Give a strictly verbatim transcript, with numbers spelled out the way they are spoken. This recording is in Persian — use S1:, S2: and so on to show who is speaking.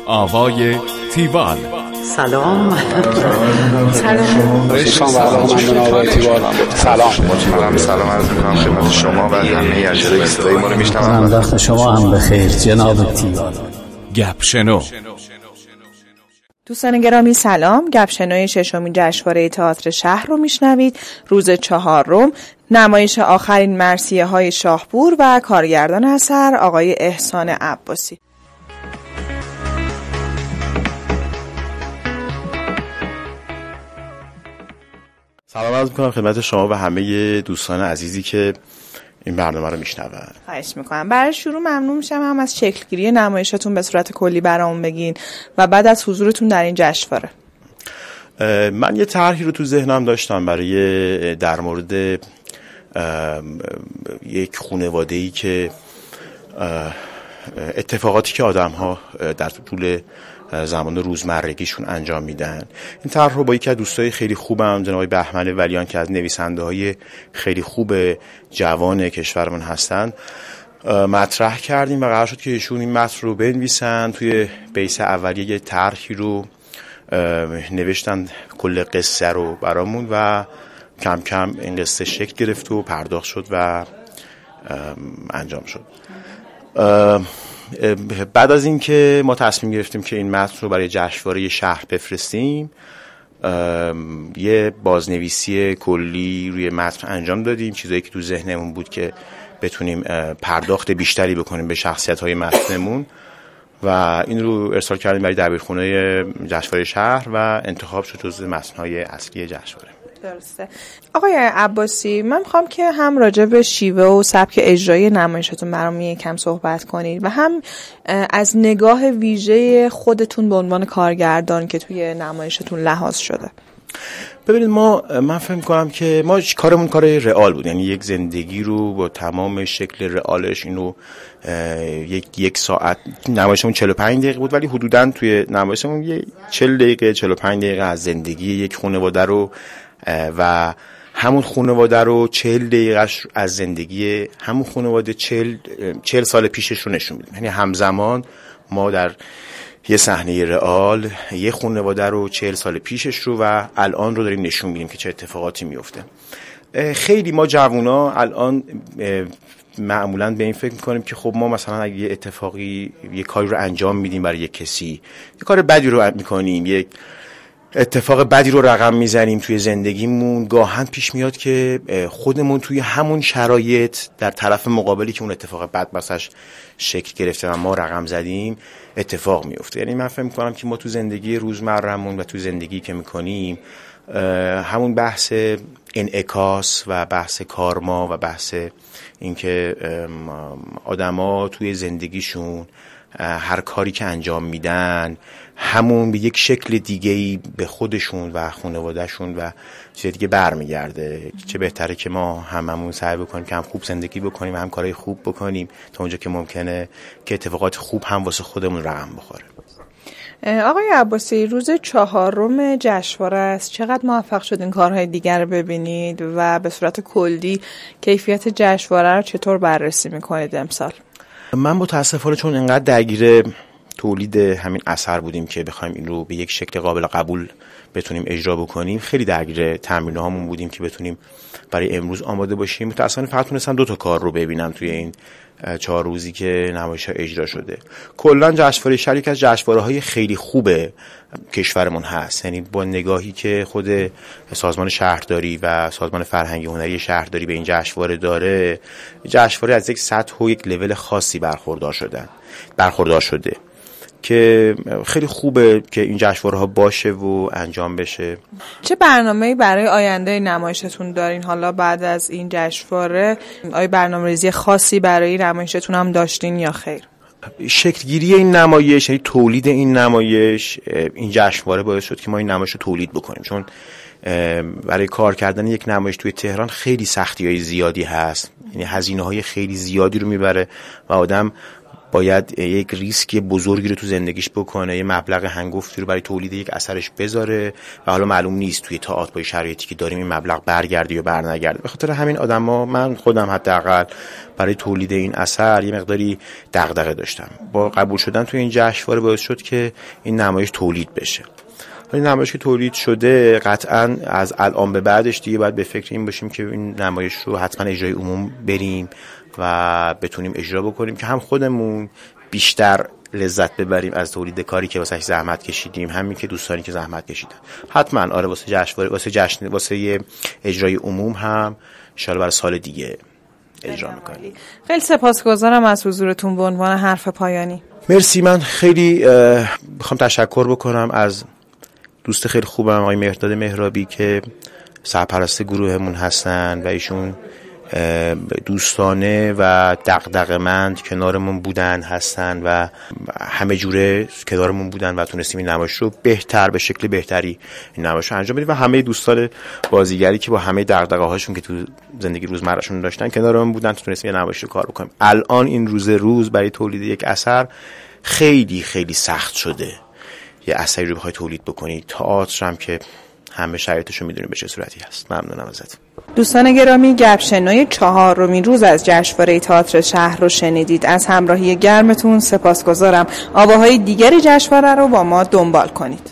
S1: آوای تیوال.
S2: سلام.
S3: سلام. سلام.
S4: سلام. سلام عرض می‌کنم خدمت شما و همه اجرای صدای ما رو میشنوم.
S2: وقت شما هم بخیر جناب تیوال.
S1: گپ شنو.
S5: دوستان گرامی سلام. گپ شنوی ششمین جشنواره تئاتر شهر رو میشنوید. روز چهارم نمایش آخرین مرثیه های شاهپور و کارگردان اثر آقای احسان عباسی.
S6: سلام عرض می‌کنم خدمت شما و همه دوستان عزیزی که این برنامه رو میشنون.
S5: خواهش میکنم. برای شروع ممنون میشم هم از شکلگیری نمایشتون به صورت کلی برامون بگین و بعد از حضورتون در این جشنواره.
S6: من یه طرحی رو تو ذهنم داشتم برای در مورد یک خانواده‌ای که اتفاقاتی که آدم‌ها در طول زمان روزمرگیشون انجام میدن. این طرح رو با یکی از دوستای خیلی خوبم جناب بهمن ولیان که از نویسنده‌های خیلی خوب جوان کشورمون هستن مطرح کردیم و قرار شد که ایشون این متن رو بنویسن. توی بیس اولیه یه طرحی رو نوشتن کل قصه رو برامون و کم کم این قصه شکل گرفت و پرداخت شد و انجام شد. بعد از این که ما تصمیم گرفتیم که این متن رو برای جشنواره شهر بفرستیم، یه بازنویسی کلی روی متن انجام دادیم، چیزایی که تو ذهنمون بود که بتونیم پرداخت بیشتری بکنیم به شخصیت‌های متنمون و این رو ارسال کردیم برای دبیرخونه جشنواره شهر و انتخاب شد جزو متن‌های اصلی جشنواره.
S5: درسته. آقای عباسی، من میخوام که هم راجع به شیوه و سبک اجرایی نمایشتون برام یکم صحبت کنید و هم از نگاه ویژه خودتون به عنوان کارگردان که توی نمایشتون لحاظ شده.
S6: ببینید ما من فکر می‌کنم که ما کارمون کار رئال بود، یعنی یک زندگی رو با تمام شکل رئالش اینو یک یک ساعت نمایشمون چهل و پنج دقیقه بود ولی حدوداً توی نمایشمون یه چهل دقیقه چهل و پنج دقیقه از زندگی یک خانواده رو و همون خانواده رو چهل دقیقهش از زندگی همون خانواده چهل چهل سال پیشش رو نشون میدیم. یعنی همزمان ما در یه صحنه رئال یه خانواده رو چهل سال پیشش رو و الان رو داریم نشون میدیم که چه اتفاقاتی میفته. خیلی ما جوونا الان معمولاً به این فکر میکنیم که خب ما مثلا اگه یه اتفاقی یه کاری رو انجام میدیم برای یه کسی، یه کار بدی رو میکنیم، یک اتفاق بدی رو رقم میزنیم توی زندگیمون، گاهن پیش میاد که خودمون توی همون شرایط در طرف مقابلی که اون اتفاق بد بسش شکل گرفته و ما رقم زدیم اتفاق میفته. یعنی من فکر میکنم که ما تو زندگی روزمره‌مون و تو زندگی که میکنیم همون بحث انعکاس و بحث کارما و بحث اینکه آدما توی زندگیشون هر کاری که انجام میدن همون به یک شکل دیگه‌ای به خودشون و خانواده‌شون و چیز دیگه برمیگرده. چه بهتره که ما هممون سعی بکنیم که هم خوب زندگی بکنیم و هم کارهای خوب بکنیم تا اونجا که ممکنه که اتفاقات خوب هم واسه خودمون رقم بخوره.
S5: آقای عباسی، روز چهارم جشنواره است. چقدر موفق شدین کارهای دیگر رو ببینید و به صورت کلی کیفیت جشنواره رو چطور بررسی میکنید امسال؟
S6: من متاسفانه چون اینقدر درگیر تولید همین اثر بودیم که بخوایم این رو به یک شکل قابل قبول بتونیم اجرا بکنیم، خیلی درگیر تمرین‌هامون بودیم که بتونیم برای امروز آماده باشیم. متأسفانه فقط تونستم دو تا کار رو ببینم توی این چهار روزی که نمایش‌ها اجرا شده. کلاً جشنواره شهر یک از جشنواره‌های خیلی خوب کشورمون هست، یعنی با نگاهی که خود سازمان شهرداری و سازمان فرهنگی هنری شهرداری به این جشنواره داره، جشنواره از یک سطح و یک لول خاصی برخوردار شدن برخوردار شده که خیلی خوبه که این جشنواره‌ها باشه و انجام بشه.
S5: چه برنامه‌ای برای آینده نمایشتون دارین حالا بعد از این جشنواره؟ آیا برنامه‌ریزی خاصی برای نمایشتون هم داشتین یا خیر؟
S6: شکلگیری این نمایش، یعنی تولید این نمایش، این جشنواره باعث شد که ما این نمایش رو تولید بکنیم، چون برای کار کردن یک نمایش توی تهران خیلی سختی‌های زیادی هست، یعنی هزینه‌های خیلی زیادی رو میبره و آدم باید یک ریسک بزرگی رو تو زندگیش بکنه، یه مبلغ هنگفتی رو برای تولید یک اثرش بذاره و حالا معلوم نیست توی تئاتر با شرایطی که داریم این مبلغ برگرده یا برنگرده. به خاطر همین آدما، من خودم حداقل برای تولید این اثر یه مقداری دغدغه داشتم. با قبول شدن تو این جشنواره باعث شد که این نمایش تولید بشه. این نمایش که تولید شده قطعاً از الان به بعدش دیگه باید به فکر این باشیم که این نمایش رو حتما اجرای عموم بریم و بتونیم اجرا بکنیم که هم خودمون بیشتر لذت ببریم از تولید کاری که واسه زحمت کشیدیم، همین که دوستانی که زحمت کشیدن. حتما آره واسه جشنواره، واسه جشن، واسه یه اجرای عموم هم ان شاء الله برای سال دیگه اجرا می‌کنیم.
S5: خیلی سپاسگزارم از حضورتون به عنوان حرف پایانی.
S6: مرسی. من خیلی میخوام تشکر بکنم از دوست خیلی خوبم آقای مهرداد مهرابی که سرپرست گروهمون هستن و ایشون دوستانه و دغدغه‌مند کنارمون بودن هستن و همه جوره کنارمون بودن و تونستیم این نمایش رو بهتر، به شکل بهتری این نمایش رو انجام بدیم و همه دوستان بازیگری که با همه دغدغه‌هاشون که تو زندگی روزمره‌شون داشتن کنارمون بودن، تونستیم این نمایش رو کار بکنیم. الان این روز روز برای تولید یک اثر خیلی خیلی سخت شده. یه اثری رو بخوای تولید بکنی، تئاتر هم که همه شرایطشو میدونیم به چه صورتی هست. ممنونم ازت.
S5: دوستان گرامی، گپ شنوی چهارمین روز از جشنواره تئاتر شهر رو شنیدید. از همراهی گرمتون سپاسگزارم. آواهای دیگر جشنواره رو با ما دنبال کنید.